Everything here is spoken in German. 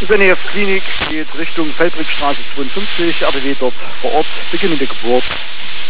Benef Klinik geht Richtung Feldbrickstraße 52, RBW dort vor Ort, beginnende Geburt.